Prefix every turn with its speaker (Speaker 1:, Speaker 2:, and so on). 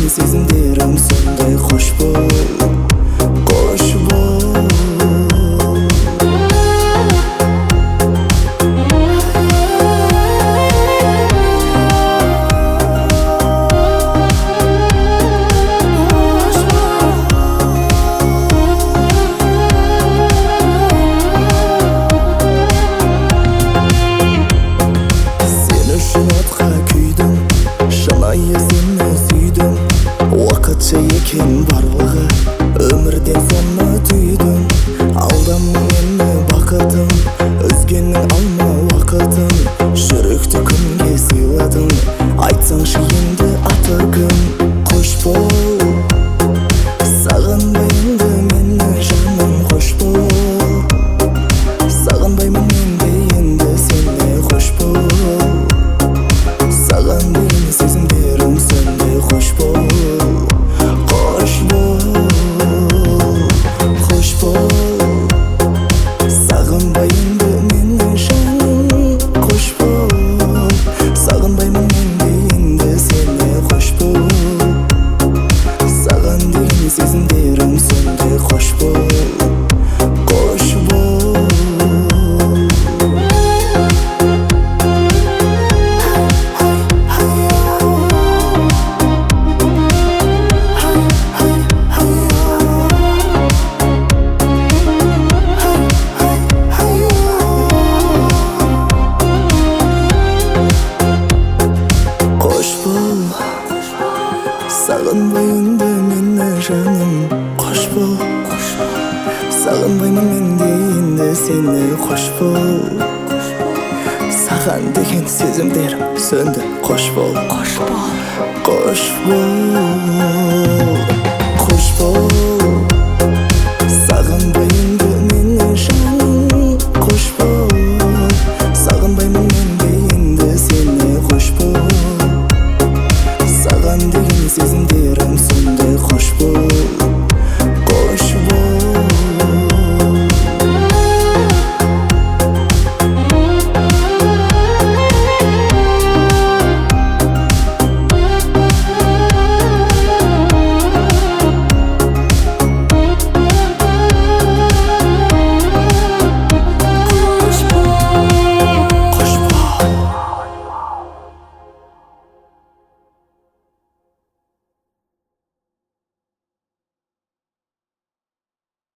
Speaker 1: сезімдерім сондай қош бол, қош бол. Сені сүйдім, уақытша екен барлығы, өмірден соны түйдім. Алдама мені бақытым, өзгенің алма уақытын, жүректі күнге сыйладың, айтсаңшы енді аты кім? Қош бол, сағынбайынды мені жаным, қош бол. Сағынбаймын менде енді сені, қош бол. Саған дейін сезімдерім сондай қош бол, қош бол, қош бол. Сағынбайынды мені жаным, қош бол. Сағынбаймын менде енді сені, қош бол. Саған дейін сезімдерім сондай қош бол, қош бол. Сағынбайынды мені жаным, қош бол. Сағынбаймын менде енді сені, қош бол. Саған деген сезімдерім сөнді, қош бол, қош бол, қош бол, қош бол. Сағынбайынды мені жаным, қош бол. Сағынбаймын менде енді сені, қош бол. Саған деген сезімдерім сондай қош бол.